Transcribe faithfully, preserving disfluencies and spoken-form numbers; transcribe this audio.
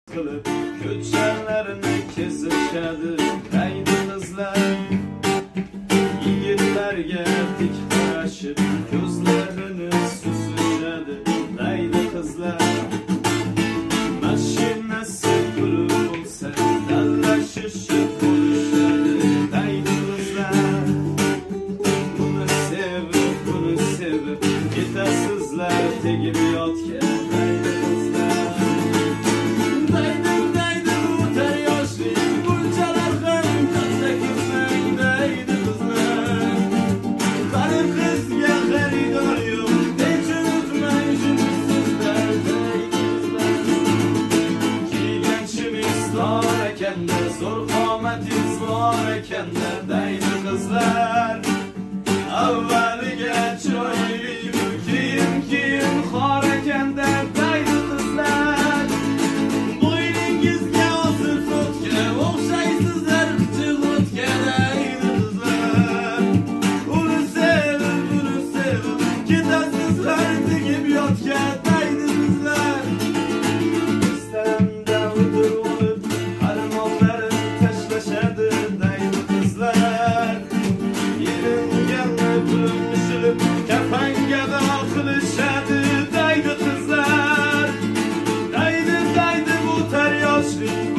qilib ko'chalarni kezishadi daydi qizlar. Yigitlarga tik qarashib ko'zlarini suzishadi daydi qizlar. Mashinasi puli bo'lsa dallashishib bo'lishadi daydi qizlar. Buni sevib, buni sevib ketasizlar tegib yotgan daydi qizlar. Zo'r qomatingiz bor ekanda daydi qizlar. Avvaliga chiroyli keyin keyin xor ekanda daydi qizlar. Bo'yningizga osib o'tga o'xshaysizlar pichig'otga daydi qizlar. Uni sevib, buni sevib ketasizlar tegib yotgan daydi qizlar. Istamda o'tirib kafanga qilishadi daydi qizlar. Daydi daydi bu tar yoshlik